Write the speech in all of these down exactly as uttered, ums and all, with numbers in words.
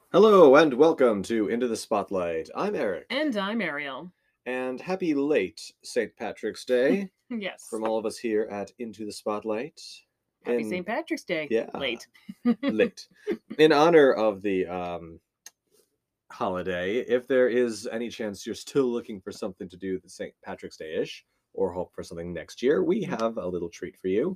Hello and welcome to Into the Spotlight. I'm Eric, And I'm Ariel. and happy late Saint Patrick's Day Yes. from all of us here at Into the Spotlight. Happy In Saint Patrick's Day. yeah, Late. late. In honor of the um holiday, if there is any chance you're still looking for something to do the Saint Patrick's Day-ish or hope for something next year, we have a little treat for you.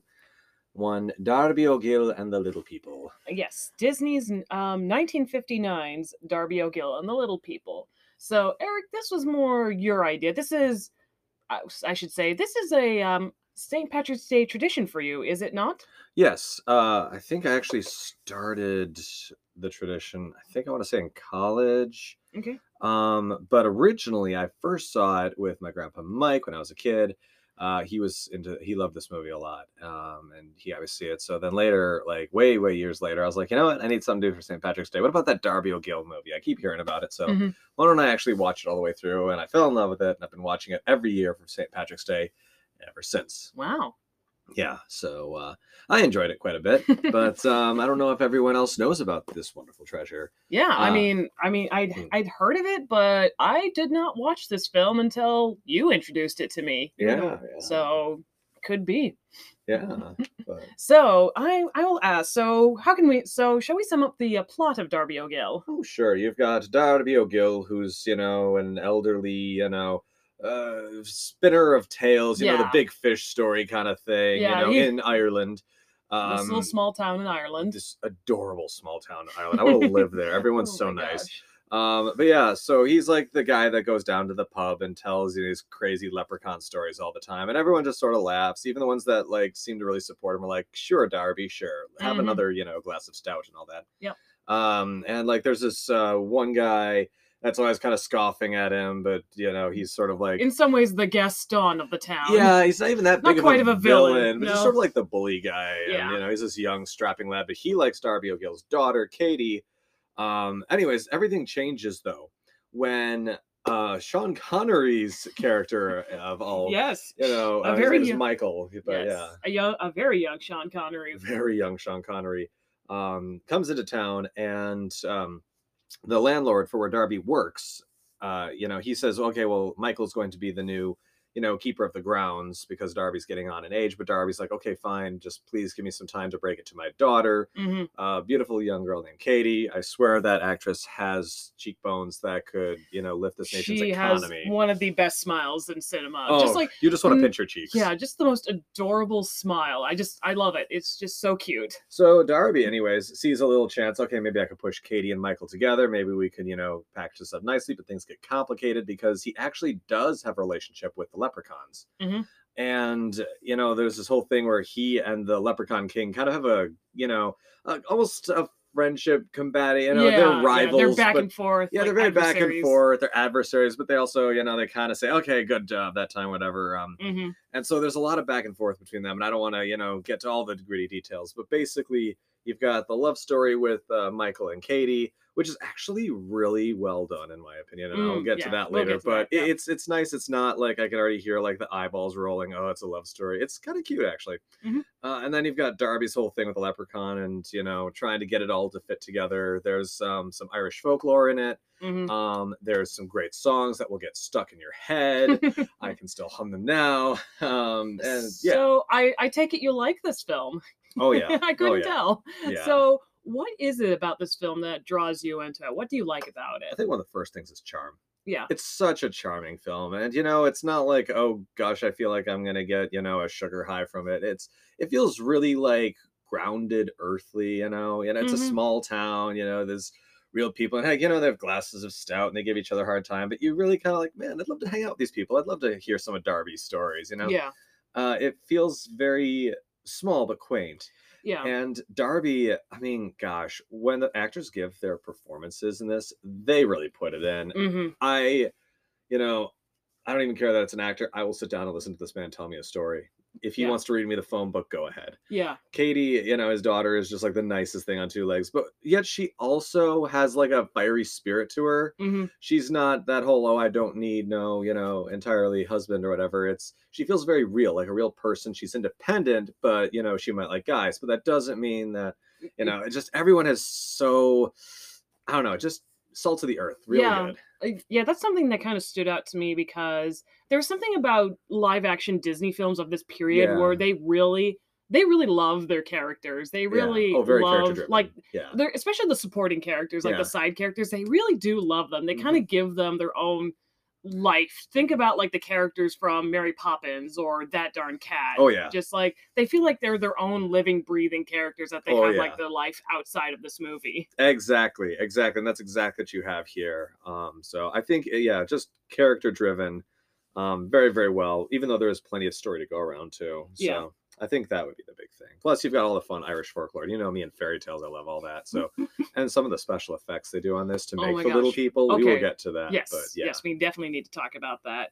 One Darby O'Gill and the Little People. Yes, Disney's um, nineteen fifty-nine's Darby O'Gill and the Little People. So, Eric, this was more your idea. This is, I I should say, this is a um, Saint Patrick's Day tradition for you, is it not? Yes, uh, I think I actually started the tradition, I think I want to say in college. Okay. Um, but originally, I first saw it with my grandpa Mike when I was a kid. Uh, he was into, he loved this movie a lot, um, and he always see it. So then later, like way, way years later, I was like, you know what? I need something to do for Saint Patrick's Day. What about that Darby O'Gill movie? I keep hearing about it. So hmm why don't I actually watch it all the way through? And I fell in love with it, and I've been watching it every year for Saint Patrick's Day ever since. Wow. Yeah, so uh, I enjoyed it quite a bit, but um, I don't know if everyone else knows about this wonderful treasure. Yeah, I Uh, mean, I mean, I'd hmm, I'd heard of it, but I did not watch this film until you introduced it to me. You're the yeah, yeah, so could be. yeah. But So I I will ask. So how can we? So shall we sum up the uh, plot of Darby O'Gill? oh, sure, you've got Darby O'Gill, who's you know an elderly, you know, uh, spinner of tales, you know, the Yeah, big fish story kind of thing, you yeah. know, He in Ireland. this little Um, small town in Ireland. this adorable small town in Ireland. I want to live there. Everyone's Oh so my nice. gosh. Um, but yeah, so he's like the guy that goes down to the pub and tells you these crazy leprechaun stories all the time, and everyone just sort of laughs. Even the ones that like seem to really support him are like, "Sure, Darby, sure, have hmm another, you know, glass of stout and all that." Yep. Um, and like, there's this uh, one guy that's always kind of scoffing at him, but you know, he's sort of like, In some ways, the Gaston of the town. yeah, he's not even that big Not of a quite of a villain. villain, but just sort No. of like the bully guy. And Yeah. you know, he's this young, strapping lad, but he likes Darby O'Gill's daughter, Katie. Um, anyways, everything changes though when uh Sean Connery's character of all, Yes. you know, A uh, his very name is young. Michael, but Yes. yeah, A young, a very young Sean Connery. very young Sean Connery, um, comes into town and um the landlord for where Darby works, uh, you know, he says, okay, well, Michael's going to be the new, you know, keeper of the grounds because Darby's getting on in age. But Darby's like, okay, fine, just please give me some time to break it to my daughter, hmm a beautiful young girl named Katie. I swear that actress has cheekbones that could, you know, lift this nation's She has economy. one of the best smiles in cinema. Just Oh, like you just want to mm, pinch her cheeks. yeah, just the most adorable smile. I just I love it. It's just so cute. So Darby, anyways, sees a little chance. Okay, maybe I could push Katie and Michael together. Maybe we could, you know, package this up nicely. But things get complicated because he actually does have a relationship with the leprechauns. hmm And you know, there's this whole thing where he and the Leprechaun King kind of have a, you know, a, almost a friendship combating. You know, they're Yeah, yeah, they're rivals, back but and forth, yeah, they're like very back and adversaries. forth. They're adversaries, but they also, you know, they kind of say, okay, good job that time, whatever. Um, hmm and so there's a lot of back and forth between them, and I don't want to, you know, get to all the gritty details, but basically, you've got the love story with uh, Michael and Katie, which is actually really well done in my opinion, and I'll Mm, get to yeah, that we'll later. get to But that. it, Yeah. it's it's nice. It's not like I can already hear like the eyeballs rolling. Oh, it's a love story. It's kind of cute actually. hmm Uh, and then you've got Darby's whole thing with the leprechaun, and you know, trying to get it all to fit together. There's um, some Irish folklore in it. hmm Um, there's some great songs that will get stuck in your head. I can still hum them now. Um, and yeah, So I I take it you like this film. oh yeah, I oh couldn't yeah, tell. yeah. So what is it about this film that draws you into it? What do you like about I it? think one of the first things is charm. Yeah. It's such a charming film, and you know, it's not like, oh gosh, I feel like I'm gonna get, you know, a sugar high from it. It's it feels really like grounded, earthly. You know, and it's a hmm small town. You know, there's real people, and hey, you know, they have glasses of stout, and they give each other a hard time. But you really kind of like, man, I'd love to hang out with these people. I'd love to hear some of Darby's stories. You know, Yeah. uh, it feels very small but quaint. Yeah. And Darby, I mean, gosh, when the actors give their performances in this, they really put it in. hmm I, you know, I don't even care that it's an actor. I will sit down and listen to this man tell me a story. If he Yeah. wants to read me the phone book, go ahead. Yeah. Katie, you know, his daughter is just like the nicest thing on two legs, but yet she also has like a fiery spirit to her. hmm She's not that whole, oh, I don't need no, you know, entirely husband or whatever. It's, she feels very real, like a real person. She's independent, but, you know, she might like guys, but that doesn't mean that, you know, it just, everyone has so, I don't know, just salt to the earth, really Yeah. good. Uh, yeah, that's something that kind of stood out to me because there's something about live action Disney films of this period where Yeah. they really they really love their characters. They Yeah. really Oh, very character love like driven. Yeah. they're especially the supporting characters, like the Yeah. side characters, they really do love them. They kind Mhm. of give them their own life. Think about like the characters from Mary Poppins or That Darn Cat. Oh, yeah. Just like they feel like they're their own living, breathing characters that they Oh, have like yeah. their life outside of this movie. Exactly, exactly, and that's exactly what you have here. Um, so I think, uh, yeah, just character driven, um, very, very well, even though there is plenty of story to go around too. Yeah. So I think that would be the big thing. Plus, you've got all the fun Irish folklore. You know me and fairy tales, I love all that. So, and some of the special effects they do on this to Oh make my the little gosh. people, we will Okay. get to that. Yes, But yeah. yes, we definitely need to talk about that.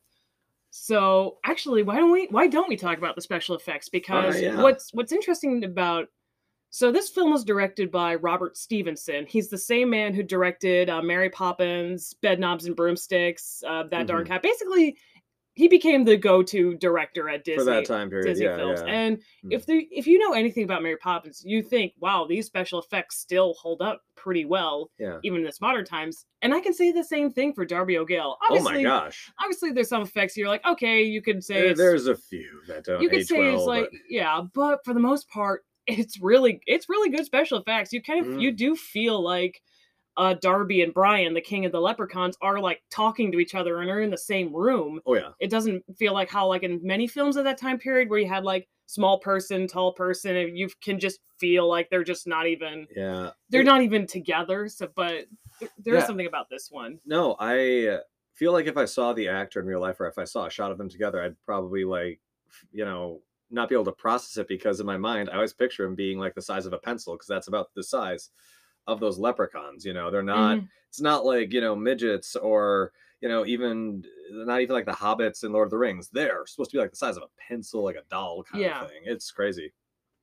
So, actually, why don't we why don't we talk about the special effects? Because yeah. what's what's interesting about so this film was directed by Robert Stevenson. He's the same man who directed uh, Mary Poppins, Bedknobs and Broomsticks, uh, That Darn Mhm. Cat. Basically, he became the go-to director at Disney For that time period, Disney yeah, films. yeah. And Mm. if there, if you know anything about Mary Poppins, you think, wow, these special effects still hold up pretty well, Yeah. even in this modern times. And I can say the same thing for Darby O'Gill. Oh my Obviously, gosh. obviously, there's some effects you're like, okay, you could say There, it's, there's a few that don't you could age say it's well, like, but yeah, but for the most part, it's really it's really good special effects. You kind of Mhm. you do feel like uh Darby and Brian, the king of the leprechauns, are like talking to each other and are in the same room. oh yeah. It doesn't feel like how like in many films of that time period where you had like small person, tall person, and you can just feel like they're just not even Yeah. they're It- not even together. So, but th- there is Yeah. something about this one. No, I feel like if I saw the actor in real life or if I saw a shot of them together, I'd probably like, f- you know, not be able to process it because in my mind, I always picture him being like the size of a pencil because that's about the size of those leprechauns. You know, they're not, Mhm. it's not like, you know, midgets or, you know, even not even like the hobbits in Lord of the Rings. They're supposed to be like the size of a pencil, like a doll kind Yeah. of thing. It's crazy.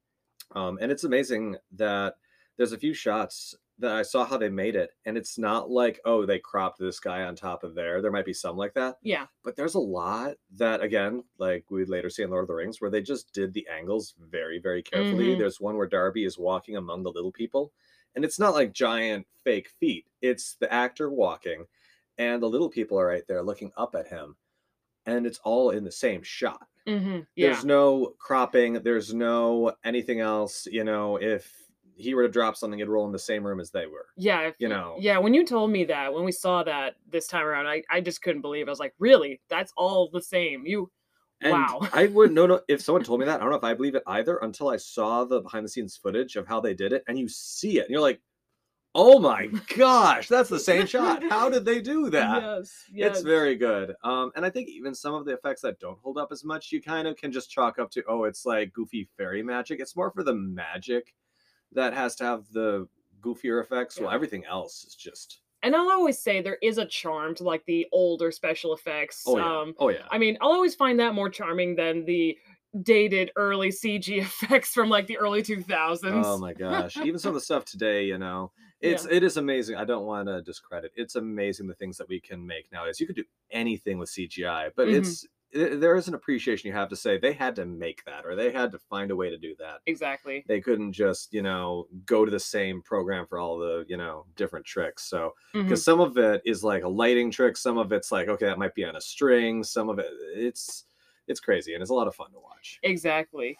Um, and it's amazing that there's a few shots that I saw how they made it, and it's not like, oh, they cropped this guy on top of there. There might be some like that, Yeah. but there's a lot that, again, like we'd later see in Lord of the Rings, where they just did the angles very, very carefully. Mhm. There's one where Darby is walking among the little people, and it's not like giant fake feet. It's the actor walking, and the little people are right there looking up at him, and it's all in the same shot. Mhm. Yeah. There's no cropping, there's no anything else, you know, if he were to drop something, it'd roll in the same room as they were, Yeah, if you y know? yeah, when you told me that, when we saw that this time around, I I just couldn't believe it. I was like, "Really? That's all the same? You And wow." I would no, no, if someone told me that, I don't know if I believe it either until I saw the behind the scenes footage of how they did it, and you see it, and you're like, "Oh my gosh, that's the same shot. How did they do that?" Yes, It's yes. very good. Um, and I think even some of the effects that don't hold up as much, you kind of can just chalk up to, oh, it's like goofy fairy magic. It's more for the magic that has to have the goofier effects. Well, Yeah. everything else is just And I'll always say there is a charm to, like, the older special effects. oh yeah, Um, oh yeah, I mean, I'll always find that more charming than the dated early C G effects from, like, the early oh two thousands. my gosh. Even some of the stuff today, you know, it's Yeah. it is amazing. I don't want to discredit. It's amazing the things that we can make nowadays. You could do anything with C G I, but Mhm. it's i- there is an appreciation you have to say they had to make that or they had to find a way to do that. Exactly. They couldn't just, you know, go to the same program for all the, you know, different tricks. So, Mhm. because some of it is like a lighting trick, some of it's like, okay, that might be on a string, some of it, it's, it's crazy and it's a lot of fun to watch. Exactly.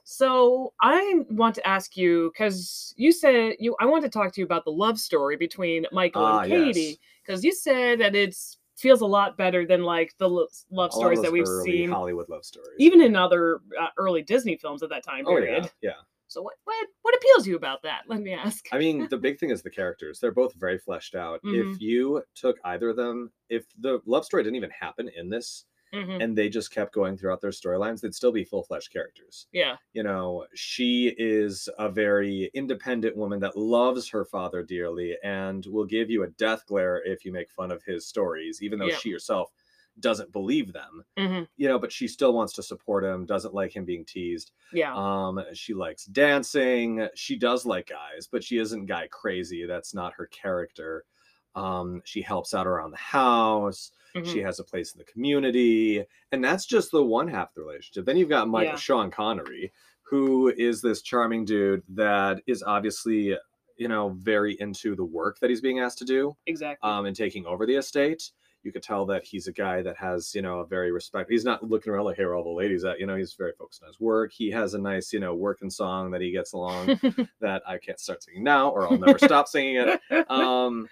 So I want to ask you because you said you I want to talk to you about the love story between Michael Ah, and yes. Katie because you said that it's feels a lot better than like the lo- love A lot of stories that those we've early seen Hollywood love stories. even in other uh, early Disney films at that time Oh, period. yeah. Yeah. So what what what appeals to you about that? Let me ask. I mean, the big thing is the characters. They're both very fleshed out. Mhm. If you took either of them, if the love story didn't even happen in this, Mhm. and they just kept going throughout their storylines, they'd still be full-fledged characters. Yeah. You know, she is a very independent woman that loves her father dearly and will give you a death glare if you make fun of his stories, even though Yeah. she herself doesn't believe them. Mhm. You know, but she still wants to support him, doesn't like him being teased. Yeah. Um, she likes dancing. She does like guys, but she isn't guy crazy. That's not her character. Um, she helps out around the house. She Mhm. has a place in the community. And that's just the one half of the relationship. Then you've got Michael Yeah. Sean Connery, who is this charming dude that is obviously, you know, very into the work that he's being asked to do, Exactly. um, and taking over the estate. You could tell that he's a guy that has, you know, a very respect. He's not looking around like, hey, where are all the ladies at? You know, he's very focused on his work. He has a nice, you know, working song that he gets along that I can't start singing now, or I'll never stop singing it. Um,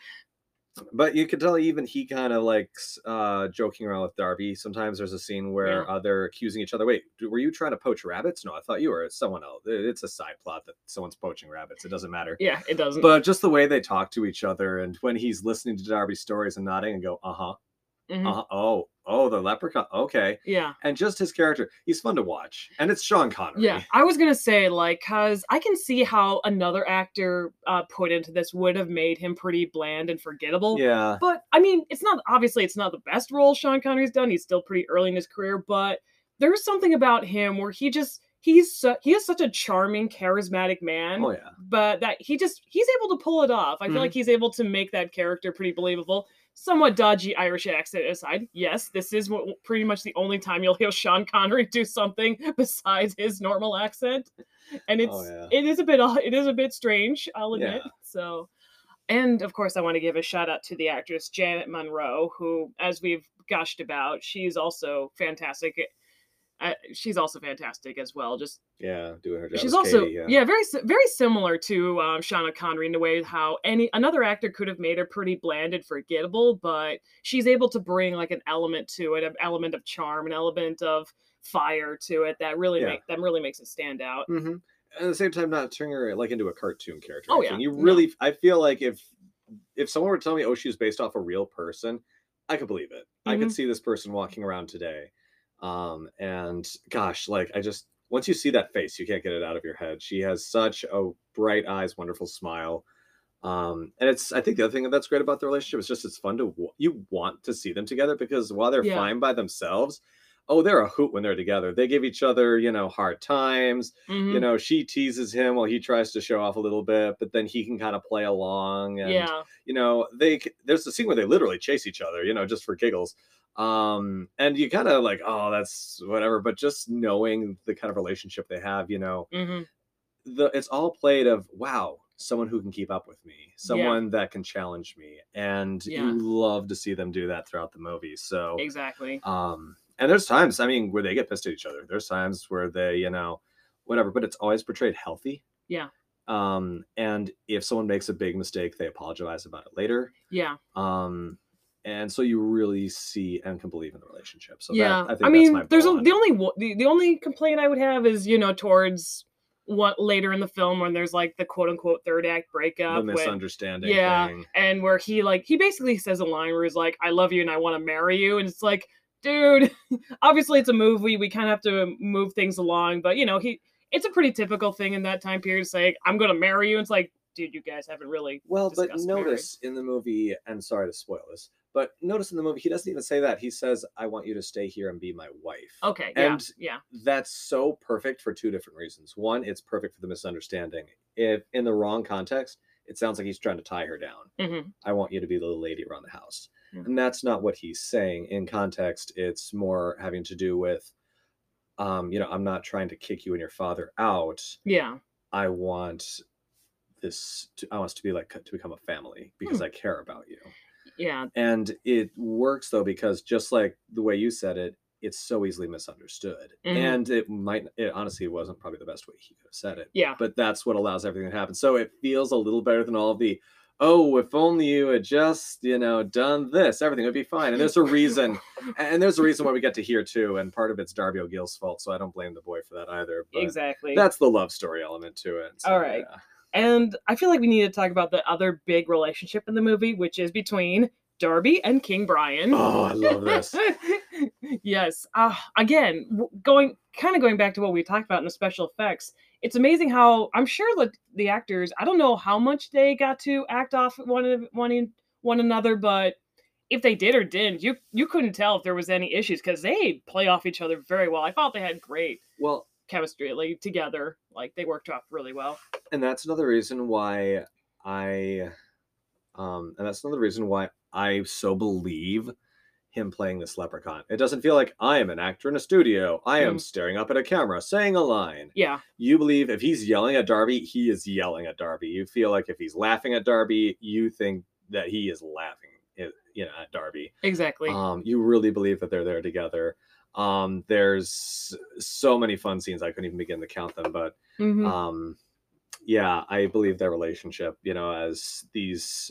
but you could tell even he kind of likes uh, joking around with Darby. Sometimes there's a scene where Yeah. uh, they're accusing each other. Wait, were you trying to poach rabbits? No, I thought you were someone else. It's a side plot that someone's poaching rabbits. It doesn't matter. Yeah, it doesn't. But just the way they talk to each other, and when he's listening to Darby's stories and nodding and go, uh huh, Mhm. uh huh, oh, oh, the leprechaun, okay, Yeah. and just his character, he's fun to watch, and it's Sean Connery. Yeah, I was gonna say, like, cause I can see how another actor uh, put into this would have made him pretty bland and forgettable. Yeah. But I mean, it's not obviously it's not the best role Sean Connery's done. He's still pretty early in his career, but there's something about him where he just he's su- he is such a charming, charismatic man. Oh yeah. But that he just he's able to pull it off. I feel Mhm. like he's able to make that character pretty believable. Somewhat dodgy Irish accent aside, yes, this is what pretty much the only time you'll hear Sean Connery do something besides his normal accent, and it's Oh yeah. it is a bit odd- it is a bit strange, I'll admit. Yeah. So, and of course, I want to give a shout out to the actress Janet Monroe, who, as we've gushed about, she's also fantastic. Uh, she's also fantastic as well. Just Yeah, doing her job. she's as also Katie, yeah. yeah, very si- very similar to um, Shauna Connery in the way how any another actor could have made her pretty bland and forgettable, but she's able to bring like an element to it, an element of charm, an element of fire to it that really Yeah. make that really makes it stand out. hmm At the same time, not turning her like into a cartoon character. or Oh, anything. yeah. You No. really, I feel like if if someone were to tell me, oh, she was based off a real person, I could believe it. I could Mhm. see this person walking around today. Um, and gosh, like I just once you see that face, you can't get it out of your head. She has such a bright eyes, wonderful smile. Um, and it's I think the other thing that's great about the relationship is just it's fun to wa- you want to see them together because while they're Yeah. fine by themselves, oh, they're a hoot when they're together. They give each other, you know, hard times. You Mhm. know, she teases him while he tries to show off a little bit, but then he can kind of play along. And Yeah. you know, they c- there's a scene where they literally chase each other, you know, just for giggles. Um, and you kind of like, oh, that's whatever. But just knowing the kind of relationship they have, you know, Mhm. the it's all played of wow, someone who can keep up with me, Yeah. someone that can challenge me, and Yeah. you love to see them do that throughout the movie. So, Exactly. um, and there's times, I mean, where they get pissed at each other. There's times where they, you know, whatever, but it's always portrayed healthy. Yeah. Um, and if someone makes a big mistake, they apologize about it later. Yeah. Um, and so you really see and can believe in the relationship. So Yeah. that I think I that's mean, my there's bow a, on the it. only wo- the, the only complaint I would have is, you know, towards what later in the film when there's like the quote unquote third act The breakup when misunderstanding yeah, thing. and where he like he basically says a line where he's like, "I love you and I want to marry you," and it's like, dude, obviously it's a movie, we kind of have to move things along, but you know, he it's a pretty typical thing in that time period to say, "I'm gonna marry you." It's like, dude, you guys haven't really Well, but discussed marriage. notice in the movie, and sorry to spoil this, but notice in the movie, he doesn't even say that. He says, I want you to stay here and be my wife. Okay, yeah, And yeah, that's so perfect for two different reasons. One, it's perfect for the misunderstanding. If in the wrong context, it sounds like he's trying to tie her down. hmm I want you to be the lady around the house. Yeah. And that's not what he's saying. In context, it's more having to do with, um, you know, I'm not trying to kick you and your father out. yeah, I want this to, I want us to be like to become a family because Hmm. I care about you. yeah, And it works though because just like the way you said it, it's so easily misunderstood. Mhm. And it might it honestly wasn't probably the best way he could have said it. yeah, But that's what allows everything to happen. So it feels a little better than all of the oh, if only you had just, you know, done this, everything would be fine. And there's a reason, and there's a reason why we get to hear too. And part of it's Darby O'Gill's fault, so I don't blame the boy for that either. But exactly. that's the love story element to it. So, All right. yeah. And I feel like we need to talk about the other big relationship in the movie, which is between Darby and King Brian. Oh, I love this. Yes. Uh, again, w- going kind of going back to what we talked about in the special effects, it's amazing how I'm sure that the actors, I don't know how much they got to act off one of one in- one another, but if they did or didn't, you you couldn't tell if there was any issues because they play off each other very well. I thought they had great Well, chemistry like together. Like they worked off really well. and that's another reason why I um and that's another reason why I so believe him playing this leprechaun. It doesn't feel like I am an actor in a studio. I am Mm. staring up at a camera saying a line. Yeah. You believe if he's yelling at Darby, he is yelling at Darby. You feel like if he's laughing at Darby, you think that he is laughing at, you know, at Darby. Exactly. Um, you really believe that they're there together. Um, there's so many fun scenes I couldn't even begin to count them, but Mhm. um, yeah, I believe their relationship, you know, as these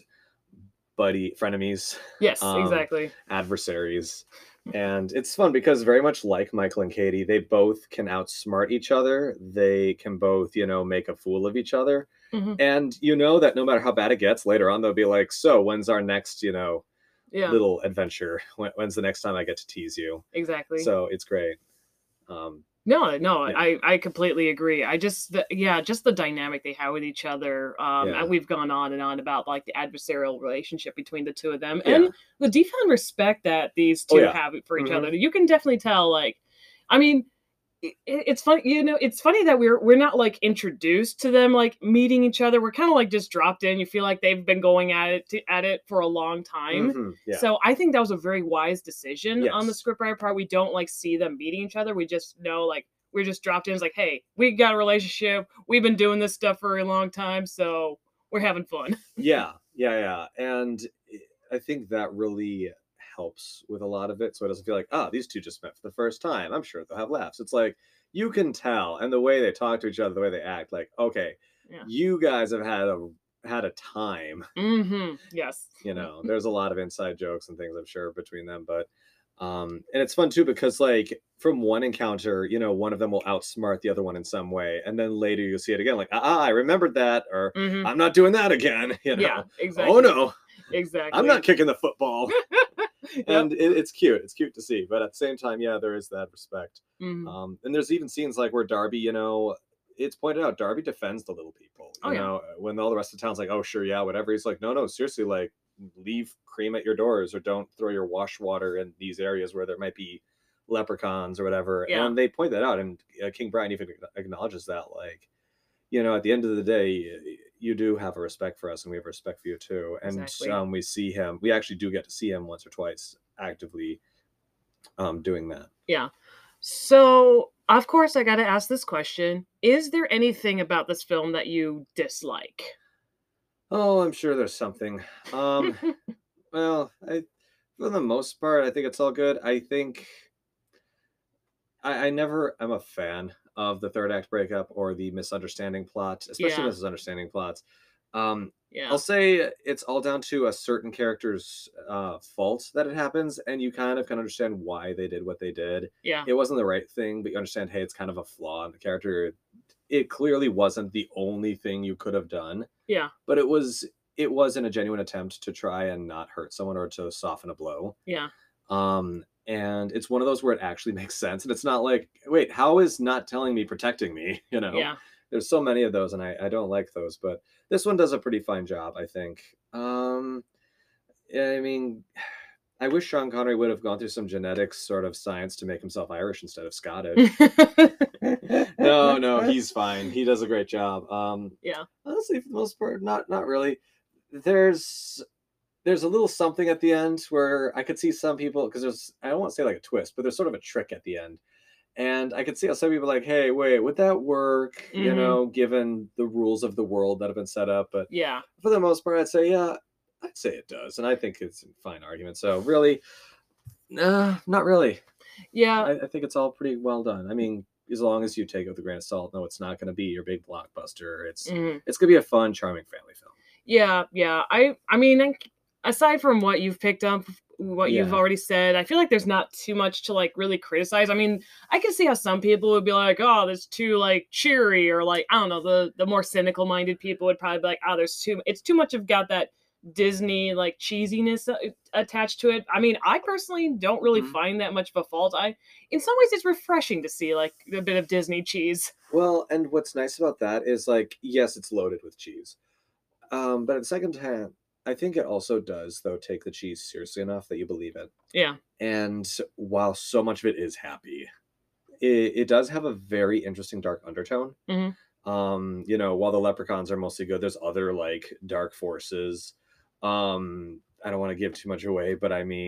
buddy frenemies, Yes, um, exactly. adversaries. And it's fun because very much like Michael and Katie, they both can outsmart each other. They can both, you know, make a fool of each other. Mhm. And you know that no matter how bad it gets, later on they'll be like, so when's our next, you know, Yeah. little adventure? When, when's the next time I get to tease you? Exactly. So it's great. Um, No, no, Yeah. I I completely agree. I just the, yeah, just the dynamic they have with each other. Um, Yeah. and we've gone on and on about like the adversarial relationship between the two of them, Yeah. and the deep-found respect that these Oh, two yeah. have for each Mhm. other. You can definitely tell. Like, I mean, it, it's funny, you know, it's funny that we're we're not like introduced to them like meeting each other. We're kind of like just dropped in. You feel like they've been going at it to, at it for a long time. Mhm. Yeah. So I think that was a very wise decision on the Yes. scriptwriter part. We don't like see them meeting each other. We just know like we're just dropped in. It's like, hey, we got a relationship. We've been doing this stuff for a long time, so we're having fun. Yeah. Yeah. Yeah. And I think that really helps with a lot of it. So it doesn't feel like, oh, these two just met for the first time. I'm sure they'll have laughs. It's like you can tell, and the way they talk to each other, the way they act, like, okay, Yeah. you guys have had a had a time. Mm-hmm. Yes. You know, there's a lot of inside jokes and things I'm sure between them, but um and it's fun too because like from one encounter, you know, one of them will outsmart the other one in some way, and then later you'll see it again, like, ah, I remembered that, or Mhm. I'm not doing that again. You know, Yeah, exactly. oh no, Exactly. I'm not kicking the football. Yep. And it, it's cute. It's cute to see, but at the same time, yeah, there is that respect. Mhm. Um, and there's even scenes like where Darby, you know, it's pointed out Darby defends the little people. You Oh, yeah. know, when all the rest of the town's like, oh sure, yeah, whatever. He's like, no, no, seriously, like leave cream at your doors, or don't throw your wash water in these areas where there might be leprechauns or whatever. Yeah. And they point that out, and uh, King Brian even acknowledges that, like, you know, at the end of the day, you do have a respect for us, and we have respect for you too. And Exactly. um, we see him. We actually do get to see him once or twice actively um, doing that. Yeah. So, of course, I got to ask this question. Is there anything about this film that you dislike? Oh, I'm sure there's something. Um, well, I, for the most part, I think it's all good. I think I, I never am a fan of the third act breakup or the misunderstanding plot, especially Yeah. misunderstanding plots. Um, Yeah. I'll say it's all down to a certain character's uh, fault that it happens, and you kind of can understand why they did what they did. Yeah. It wasn't the right thing, but you understand, hey, it's kind of a flaw in the character. It clearly wasn't the only thing you could have done, Yeah. but it was it wasn't a genuine attempt to try and not hurt someone or to soften a blow. Yeah. Um, and it's one of those where it actually makes sense, and it's not like, wait, how is not telling me protecting me? You know, Yeah. there's so many of those, and I, I don't like those, but this one does a pretty fine job, I think. Um, I mean, I wish Sean Connery would have gone through some genetics sort of science to make himself Irish instead of Scottish. No, no, he's fine. He does a great job. Um, Yeah. honestly, for the most part, not not really. There's there's a little something at the end where I could see some people, because there's, I don't want to say like a twist, but there's sort of a trick at the end. And I could see how some people are like, hey, wait, would that work? You Mhm. know, given the rules of the world that have been set up. But Yeah. for the most part, I'd say, yeah, I'd say it does. And I think it's a fine argument. So really, nah, not really. Yeah. I, I think it's all pretty well done. I mean, as long as you take it with a grain of salt, no, it's not going to be your big blockbuster. It's Mhm. it's going to be a fun, charming family film. Yeah, yeah. I I mean, I- aside from what you've picked up, what you've Yeah. already said, I feel like there's not too much to like really criticize. I mean, I can see how some people would be like, "Oh, there's too like cheery," or like I don't know, the the more cynical minded people would probably be like, "Oh, there's too it's too much of got that Disney like cheesiness uh, attached to it." I mean, I personally don't really Mhm. find that much of a fault. I in some ways it's refreshing to see like a bit of Disney cheese. Well, and what's nice about that is, like, yes, it's loaded with cheese. Um, but at the second hand, I think it also does, though, take the cheese seriously enough that you believe it. Yeah. And while so much of it is happy, it, it does have a very interesting dark undertone. Mhm. Um, you know, while the leprechauns are mostly good, there's other like dark forces. Um, I don't want to give too much away, but I mean,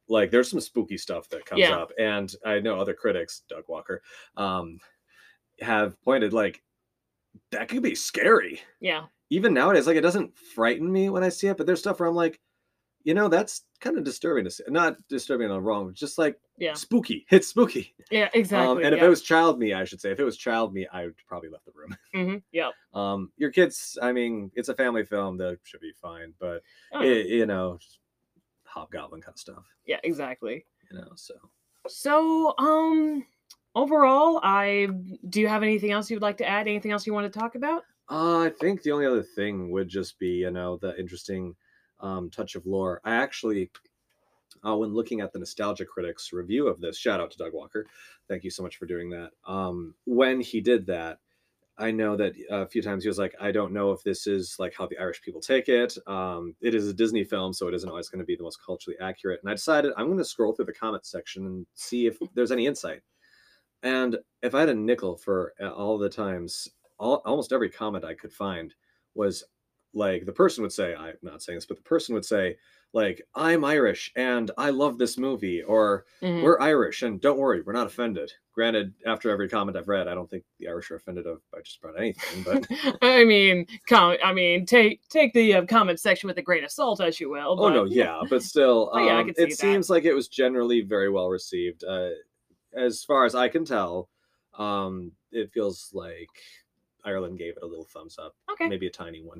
like there's some spooky stuff that comes Yeah. up, and I know other critics, Doug Walker, um, have pointed like that could be scary. Yeah. Even nowadays, like it doesn't frighten me when I see it, but there's stuff where I'm like, you know, that's kind of disturbing to see. Not disturbing in a wrong, just like Yeah. spooky. It's spooky. Yeah, Um, exactly. and if yeah. it was child me, I should say, if it was child me, I would probably left the room. hmm Yeah. Um, your kids, I mean, it's a family film, that should be fine, but Oh, yeah. it, you know, hobgoblin kind of stuff, Yeah, exactly. you know. So So, um, overall, I do you have anything else you would like to add? Anything else you want to talk about? uh, I think the only other thing would just be, you know, the interesting um, touch of lore. I actually, uh, when looking at the Nostalgia Critics review of this, shout out to Doug Walker. Thank you so much for doing that. Um, when he did that, I know that a few times he was like, I don't know if this is like how the Irish people take it. Um, it is a Disney film, so it isn't always going to be the most culturally accurate. And I decided I'm going to scroll through the comment section and see if there's any insight. And if I had a nickel for uh, all the times, all, almost every comment I could find was like the person would say, I'm not saying this, but the person would say, like, I'm Irish and I love this movie, or Mhm. we're Irish and don't worry, we're not offended. Granted, after every comment I've read, I don't think the Irish are offended of by just about anything, but I mean, com- I mean, take take the uh, comment section with a grain of salt, as you will. oh But no, yeah, but still, But yeah, I um, could see it that. seems like it was generally very well received. Uh, as far as I can tell, um, it feels like Ireland gave it a little thumbs up, Okay. maybe a tiny one.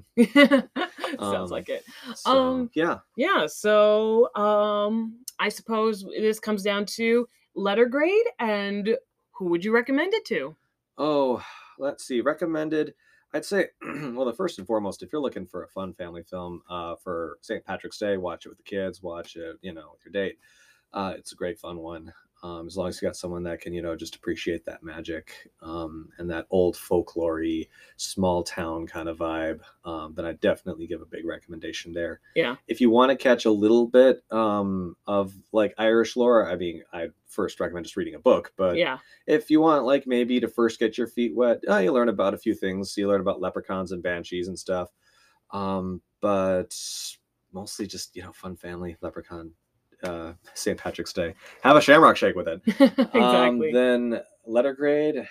Sounds Um, like it. So Um, yeah, Yeah, so um, I suppose this comes down to letter grade and who would you recommend it to? oh, let's see, recommended. I'd say, well, the first and foremost, if you're looking for a fun family film uh, for Saint Patrick's Day, watch it with the kids, watch it, you know, with your date. Uh, it's a great fun one. Um, as long as you got someone that can, you know, just appreciate that magic um, and that old folklory, small town kind of vibe, um, then I definitely give a big recommendation there. Yeah. If you want to catch a little bit um, of like Irish lore, I mean, I first recommend just reading a book. But Yeah. if you want, like, maybe to first get your feet wet, uh, you learn about a few things. You learn about leprechauns and banshees and stuff. Um, but mostly just, you know, fun family, leprechaun, uh, Saint Patrick's Day. Have a shamrock shake with it. Um, Exactly. then letter grade,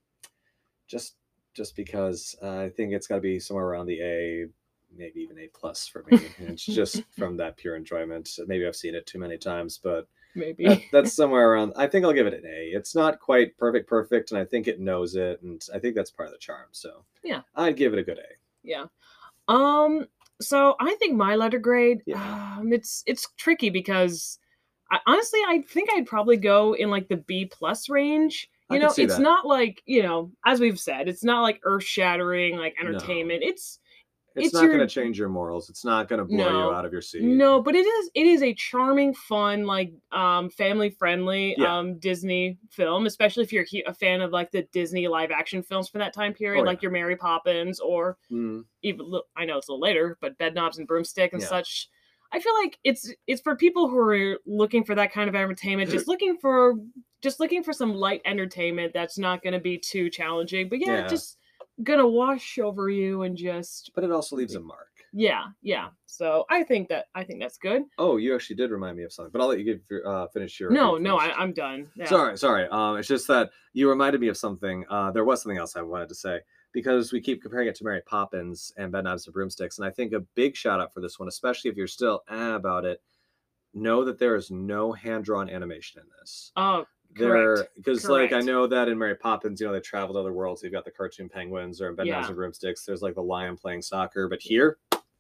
just just because uh, I think it's got to be somewhere around the A, maybe even A plus for me. And it's just from that pure enjoyment. Maybe I've seen it too many times, but Maybe. that, that's somewhere around. I think I'll give it an A. It's not quite perfect, perfect, and I think it knows it, and I think that's part of the charm. So Yeah. I'd give it a good A. Yeah. Um, so I think my letter grade, Yeah. um, it's it's tricky because I, honestly, I think I'd probably go in like the B plus range. I You can know, see it's that. not like, you know, as we've said, it's not like earth shattering, like No. entertainment. It's It's, It's not your- going to change your morals. It's not going to blow you No. out of your seat. no, but it is it is a charming, fun, like um family friendly Yeah. um Disney film, especially if you're he- a fan of like the Disney live action films from that time period, Oh, like yeah. your Mary Poppins or Mm, even li- I know it's a little later, but Bedknobs and Broomstick and Yeah. such. I feel like it's it's for people who are looking for that kind of entertainment, just looking for just looking for some light entertainment that's not going to be too challenging, but yeah, Yeah. just gonna wash over you and just but it also leaves a mark. yeah, yeah. So I think that I think that's good. Oh, you actually did remind me of something, but I'll let you give your, uh, finish your. No, your no, I, first. I'm done. Yeah. Sorry, sorry. Um, it's just that you reminded me of something. Uh, there was something else I wanted to say because we keep comparing it to Mary Poppins and Bedknobs and Broomsticks, and I think a big shout out for this one, especially if you're still eh, about it, know that there is no hand drawn animation in this. Oh, There, correct. because like I Correct. know that in Mary Poppins, you know, they travel to other worlds. You've got the cartoon penguins, or in Bedknobs Yeah. and Broomsticks, there's like the lion playing soccer, but here,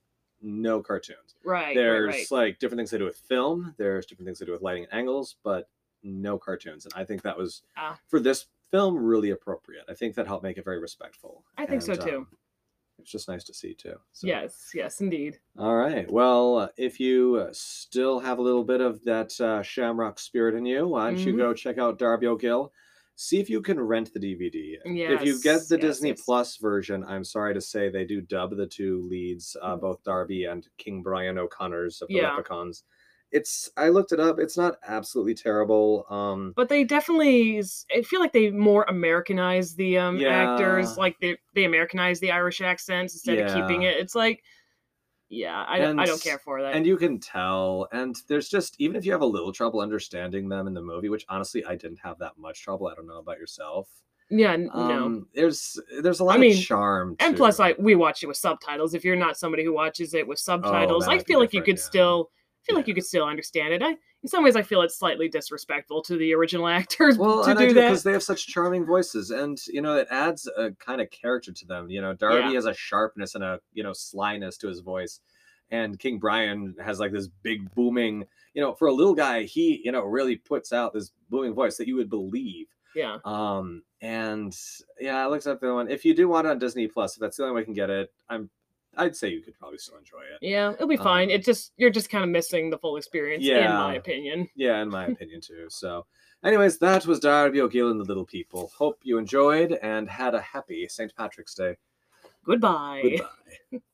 no cartoons. Right, right, There's right. like different things they do with film. There's different things they do with lighting and angles, but no cartoons. And I think that was Ah. for this film really appropriate. I think that helped make it very respectful. I think so, And, too. um, it's just nice to see too. So. Yes, yes, indeed. All right. Well, uh, if you uh, still have a little bit of that uh, Shamrock spirit in you, why don't you Mhm. go check out Darby O'Gill? See if you can rent the D V D. If you get Yes, the yes, Disney yes. Plus version, I'm sorry to say they do dub the two leads, uh, Mm. both Darby and King Brian O'Connors of the Yeah. Leprechauns. It's I looked it up. It's not absolutely terrible. Um, But they definitely s- I feel like they more Americanize the um actors, Yeah. like they they Americanize the Irish accents instead of keeping Yeah. it. It's like Yeah, I don't I And don't care for that. and you can tell, and there's just even if you have a little trouble understanding them in the movie, which honestly I didn't have that much trouble. I don't know about yourself. Yeah, n no. Um, there's there's a I lot of mean, charm and plus, to I we watched it with subtitles. If you're not somebody who watches it with Oh, subtitles, that I might be feel like you different, could yeah. still feel like Yeah. you could still understand it. I in some ways, I feel it's slightly disrespectful to the original actors Well, to and I do do because that. they have such charming voices, and you know it adds a kind of character to them. You know, Darby Yeah. has a sharpness and a you know slyness to his voice, and King Brian has like this big booming. You know, for a little guy, he you know really puts out this booming voice that you would believe. Yeah. Um, and yeah, it looks up the one. If you do want it on Disney Plus, if that's the only way you can get it, I'm, I'd say you could probably still enjoy it. Yeah, it'll be fine. Um, It just you're just kind of missing the full experience, in my yeah, opinion. yeah, in my opinion too. So, anyways, that was Darby O'Gill and the Little People. Hope you enjoyed and had a happy Saint Patrick's Day. Goodbye. Goodbye.